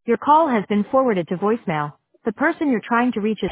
Your call has been forwarded to voicemail. The person you're trying to reach is